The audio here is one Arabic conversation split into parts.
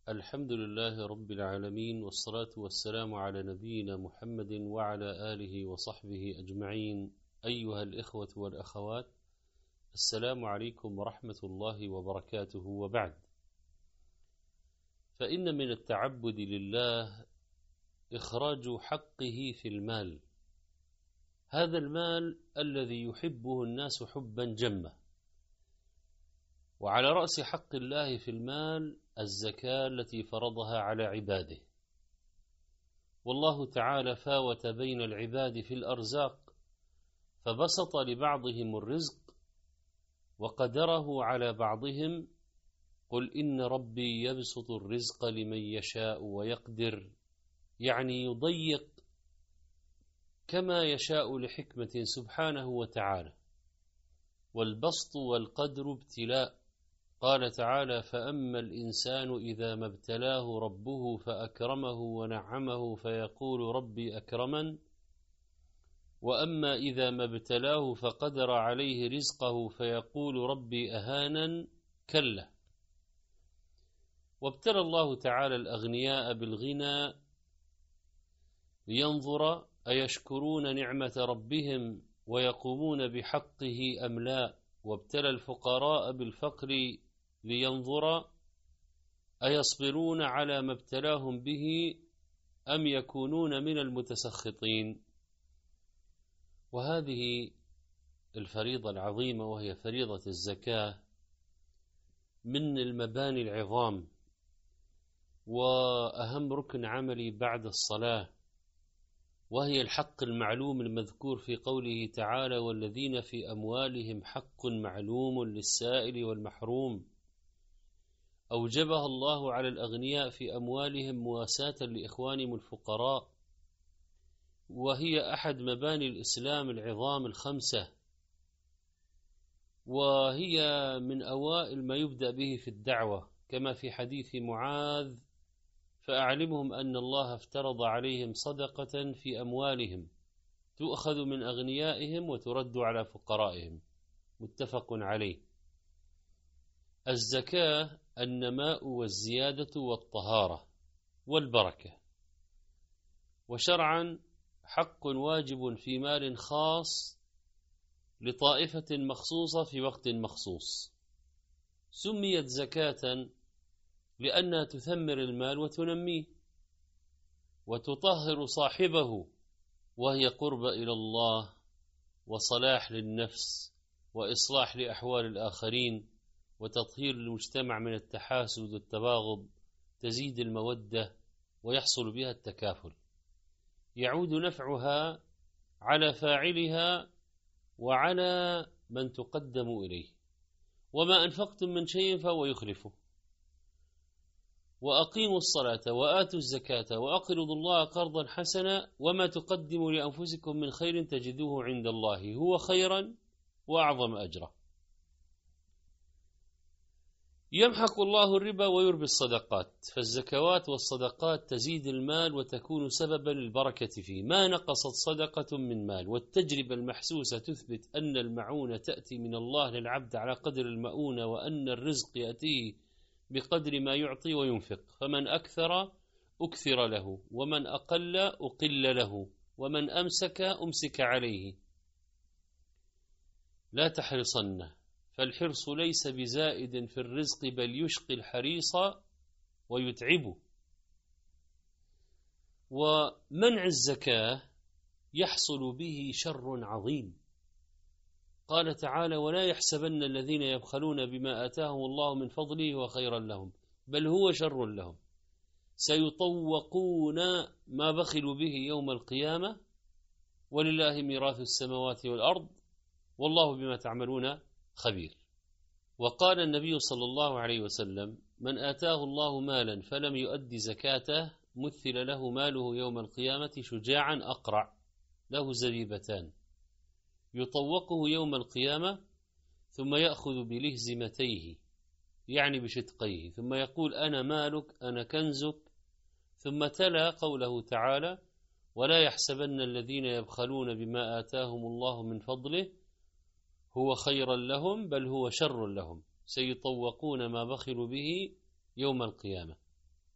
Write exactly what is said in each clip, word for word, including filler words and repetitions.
الحمد لله رب العالمين، والصلاة والسلام على نبينا محمد وعلى آله وصحبه أجمعين. أيها الإخوة والأخوات، السلام عليكم ورحمة الله وبركاته. وبعد، فإن من التعبد لله إخراج حقه في المال، هذا المال الذي يحبه الناس حبا جما. وعلى رأس حق الله في المال الزكاة التي فرضها على عباده. والله تعالى فاوت بين العباد في الأرزاق، فبسط لبعضهم الرزق وقدره على بعضهم. قل إن ربي يبسط الرزق لمن يشاء ويقدر، يعني يضيق كما يشاء لحكمة سبحانه وتعالى. والبسط والقدر ابتلاء. قال تعالى: فأما الإنسان إذا ما ابتلاه ربه فأكرمه ونعمه فيقول ربي أكرمن، وأما إذا ما ابتلاه فقدر عليه رزقه فيقول ربي أهانن. كلا. وابتلى الله تعالى الأغنياء بالغنى لينظر أيشكرون نعمة ربهم ويقومون بحقه أم لا، وابتلى الفقراء بالفقر لينظر أيصبرون على ما ابتلاهم به أم يكونون من المتسخطين. وهذه الفريضة العظيمة وهي فريضة الزكاة من المباني العظام، وأهم ركن عملي بعد الصلاة، وهي الحق المعلوم المذكور في قوله تعالى: والذين في أموالهم حق معلوم للسائل والمحروم. أوجبها الله على الأغنياء في أموالهم مواساة لإخوانهم الفقراء، وهي أحد مباني الإسلام العظام الخمسة، وهي من أوائل ما يبدأ به في الدعوة، كما في حديث معاذ: فأعلمهم أن الله افترض عليهم صدقة في أموالهم تؤخذ من أغنيائهم وترد على فقرائهم. متفق عليه. الزكاة النماء والزيادة والطهارة والبركة، وشرعا حق واجب في مال خاص لطائفة مخصوصة في وقت مخصوص. سميت زكاة لأنها تثمر المال وتنميه وتطهر صاحبه، وهي قرب إلى الله وصلاح للنفس وإصلاح لأحوال الآخرين وتطهير المجتمع من التحاسد والتباغض، تزيد المودة ويحصل بها التكافل. يعود نفعها على فاعلها وعلى من تقدم إليه. وما أنفقتم من شيء فهو يخلفه. وأقيموا الصلاة وآتوا الزكاة وأقرضوا الله قرضا حسنا وما تقدموا لأنفسكم من خير تجدوه عند الله هو خيرا وأعظم أجرا. يمحق الله الربا ويربي الصدقات، فالزكوات والصدقات تزيد المال وتكون سببا للبركة فيه. ما نقصت صدقة من مال، والتجربة المحسوسة تثبت أن المعونة تأتي من الله للعبد على قدر المؤونة، وأن الرزق يأتيه بقدر ما يعطي وينفق. فمن أكثر أكثر له، ومن أقل أقل له، ومن أمسك أمسك عليه. لا تحرصن، فالحرص ليس بزائد في الرزق، بل يشقي الحريص ويتعبه. ومنع الزكاة يحصل به شر عظيم. قال تعالى: ولا يحسبن الذين يبخلون بما آتاهم الله من فضله وخيرا لهم بل هو شر لهم، سيطوقون ما بخلوا به يوم القيامة ولله ميراث السماوات والأرض والله بما تعملون خبير. وقال النبي صلى الله عليه وسلم: من آتاه الله مالا فلم يؤدي زكاته مثل له ماله يوم القيامة شجاعا أقرع له زبيبتان، يطوقه يوم القيامة ثم يأخذ بلهزمتيه، يعني بشدقيه، ثم يقول: أنا مالك أنا كنزك. ثم تلا قوله تعالى: ولا يحسبن الذين يبخلون بما آتاهم الله من فضله هو خيرا لهم بل هو شر لهم، سيطوقون ما بخلوا به يوم القيامة.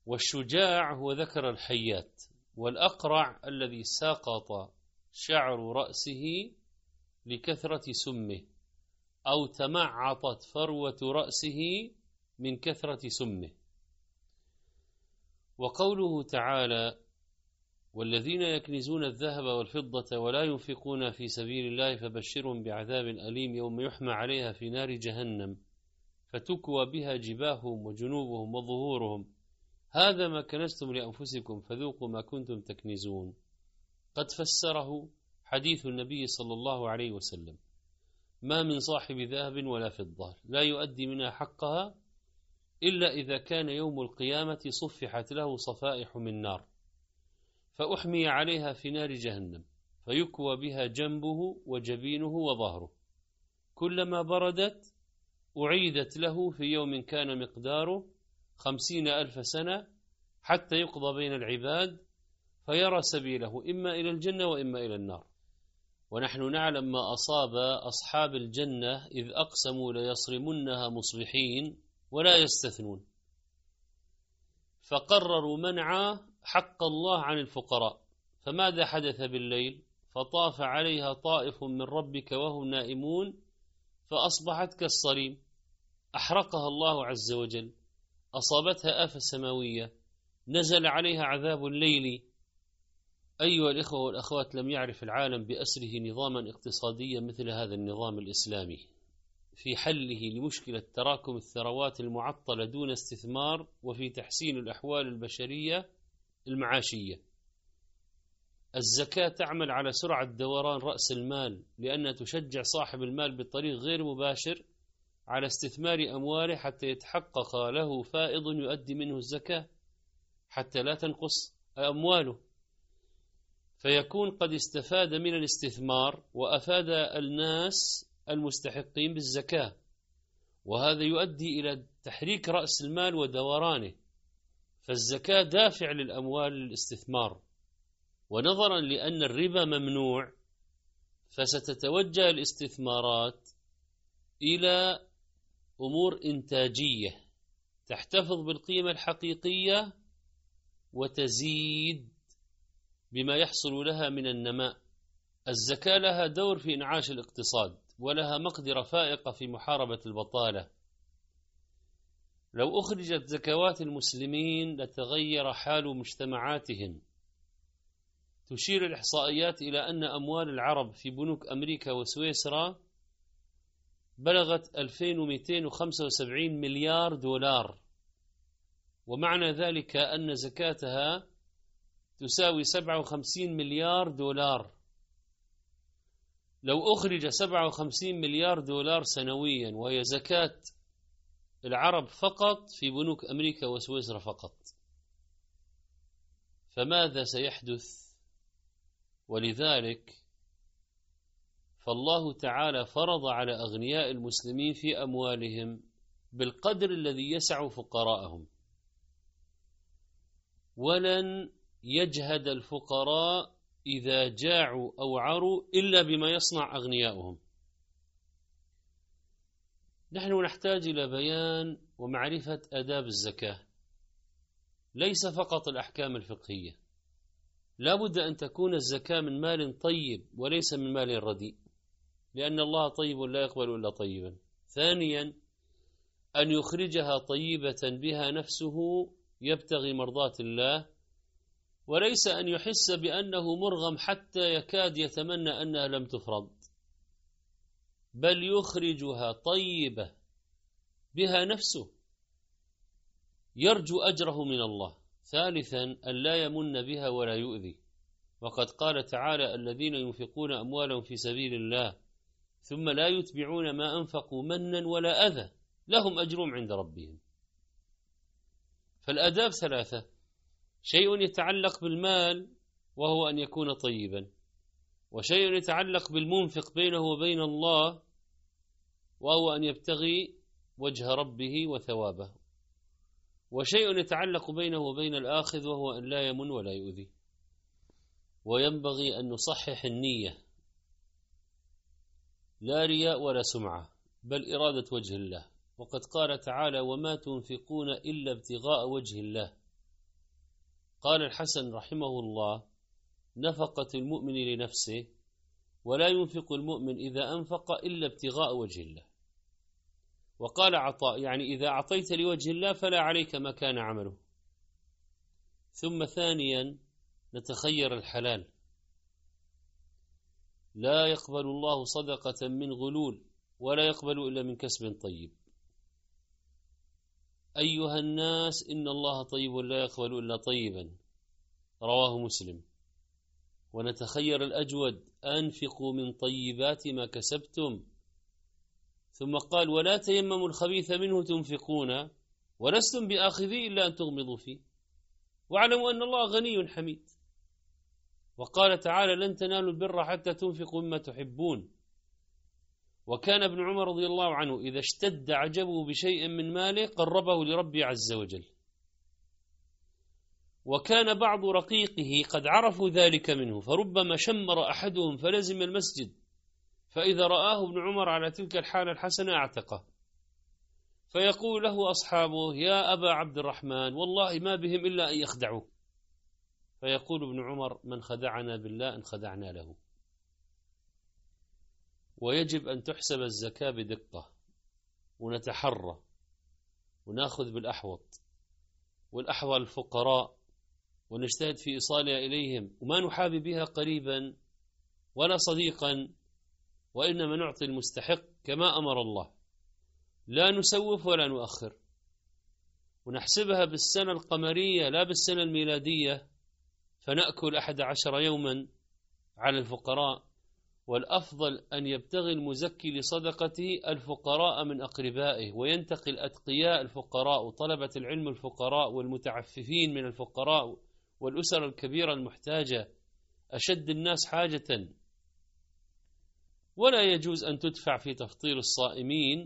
والشجاع هو ذكر الحيات، والأقرع الذي سقط شعر رأسه لكثرة سمه، أو تمعطت فروة رأسه من كثرة سمه. وقوله تعالى: والذين يكنزون الذهب والفضة ولا ينفقون في سبيل الله فبشرهم بعذاب أليم يوم يحمى عليها في نار جهنم فتكوى بها جباههم وجنوبهم وظهورهم هذا ما كنزتم لأنفسكم فذوقوا ما كنتم تكنزون. قد فسره حديث النبي صلى الله عليه وسلم: ما من صاحب ذهب ولا فضة لا يؤدي منها حقها إلا إذا كان يوم القيامة صفحت له صفائح من نار فأحمي عليها في نار جهنم فيكوى بها جنبه وجبينه وظهره، كلما بردت أعيدت له في يوم كان مقداره خمسين ألف سنة حتى يقضى بين العباد فيرى سبيله إما إلى الجنة وإما إلى النار. ونحن نعلم ما أصاب أصحاب الجنة إذ أقسموا ليصرمنها مصبحين ولا يستثنون، فقرروا منع حق الله عن الفقراء. فماذا حدث بالليل؟ فطاف عليها طائف من ربك وهم نائمون فأصبحت كالصريم، أحرقها الله عز وجل، أصابتها آفة سماوية، نزل عليها عذاب الليل. أيها الإخوة والأخوات، لم يعرف العالم بأسره نظاما اقتصاديا مثل هذا النظام الإسلامي في حله لمشكلة تراكم الثروات المعطلة دون استثمار، وفي تحسين الأحوال البشرية المعاشية. الزكاة تعمل على سرعة دوران رأس المال، لأنها تشجع صاحب المال بطريق غير مباشر على استثمار أمواله حتى يتحقق له فائض يؤدي منه الزكاة حتى لا تنقص أمواله، فيكون قد استفاد من الاستثمار وأفاد الناس المستحقين بالزكاة، وهذا يؤدي إلى تحريك رأس المال ودورانه. فالزكاة دافع للأموال للاستثمار، ونظرا لأن الربا ممنوع فستتوجه الاستثمارات إلى أمور إنتاجية تحتفظ بالقيمة الحقيقية وتزيد بما يحصل لها من النماء. الزكاة لها دور في إنعاش الاقتصاد، ولها مقدرة فائقة في محاربة البطالة. لو أخرجت زكوات المسلمين لتغير حال مجتمعاتهم. تشير الإحصائيات إلى أن أموال العرب في بنوك أمريكا وسويسرا بلغت ألفين ومئتين وخمسة وسبعين مليار دولار، ومعنى ذلك أن زكاتها تساوي سبعة وخمسين مليار دولار. لو أخرج سبعة وخمسين مليار دولار سنويا وهي زكاة العرب فقط في بنوك أمريكا وسويسرا فقط، فماذا سيحدث؟ ولذلك فالله تعالى فرض على أغنياء المسلمين في أموالهم بالقدر الذي يسع فقراءهم، ولن يجهد الفقراء إذا جاعوا أو عروا إلا بما يصنع أغنياؤهم. نحن نحتاج إلى بيان ومعرفة آداب الزكاة، ليس فقط الأحكام الفقهية. لا بد أن تكون الزكاة من مال طيب وليس من مال رديء، لأن الله طيب لا يقبل إلا طيبا. ثانيا، أن يخرجها طيبة بها نفسه يبتغي مرضاة الله، وليس أن يحس بأنه مرغم حتى يكاد يتمنى أنها لم تفرض، بل يخرجها طيبة بها نفسه يرجو أجره من الله. ثالثا، أن لا يمن بها ولا يؤذي، وقد قال تعالى: الذين ينفقون أموالهم في سبيل الله ثم لا يتبعون ما أنفقوا منا ولا أذى لهم أجرهم عند ربهم. فالآداب ثلاثة: شيء يتعلق بالمال وهو أن يكون طيبا، وشيء يتعلق بالمنفق بينه وبين الله وهو أن يبتغي وجه ربه وثوابه، وشيء يتعلق بينه وبين الآخذ وهو أن لا يمن ولا يؤذي. وينبغي أن نصحح النية، لا رياء ولا سمعة، بل إرادة وجه الله. وقد قال تعالى: وما تنفقون إلا ابتغاء وجه الله قال الحسن رحمه الله: نفقة المؤمن لنفسه، ولا ينفق المؤمن إذا أنفق إلا ابتغاء وجه الله. وقال عطاء: يعني إذا أعطيت لوجه الله فلا عليك ما كان عمله. ثم ثانيا نتخير الحلال، لا يقبل الله صدقة من غلول، ولا يقبل إلا من كسب طيب. أيها الناس إن الله طيب لا يقبل إلا طيبا، رواه مسلم. ونتخير الأجود: أنفقوا من طيبات ما كسبتم. ثم قال: ولا تيمموا الخبيث منه تنفقون ولستم بآخذيه إلا أن تغمضوا فيه، واعلموا أن الله غني حميد. وقال تعالى: لن تنالوا البر حتى تنفقوا مما تحبون. وكان ابن عمر رضي الله عنه إذا اشتد عجبه بشيء من ماله قربه لربه عز وجل. وكان بعض رقيقه قد عرفوا ذلك منه، فربما شمر أحدهم فلزم المسجد، فإذا رآه ابن عمر على تلك الحالة الحسنة اعتقه، فيقول له أصحابه: يا أبا عبد الرحمن والله ما بهم إلا أن يخدعوك. فيقول ابن عمر: من خدعنا بالله إن خدعنا له. ويجب أن تحسب الزكاة بدقة، ونتحرى ونأخذ بالأحوط، والأحوال الفقراء، ونجتهد في إيصالها إليهم، وما نحابي بها قريبا ولا صديقا، وإنما نعطي المستحق كما أمر الله، لا نسوف ولا نؤخر، ونحسبها بالسنة القمرية لا بالسنة الميلادية، فنأكل أحد عشر يوما على الفقراء. والأفضل أن يبتغي المزكي لصدقته الفقراء من أقربائه، وينتقي الأتقياء الفقراء وطلبة العلم الفقراء والمتعففين من الفقراء والأسر الكبيرة المحتاجة، أشد الناس حاجة. ولا يجوز أن تدفع في تفطير الصائمين،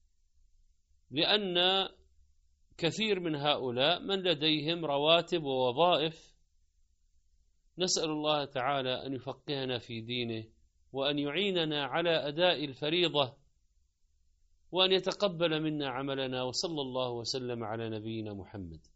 لأن كثير من هؤلاء من لديهم رواتب ووظائف. نسأل الله تعالى أن يفقهنا في دينه، وأن يعيننا على أداء الفريضة، وأن يتقبل منا عملنا. وصلى الله وسلم على نبينا محمد.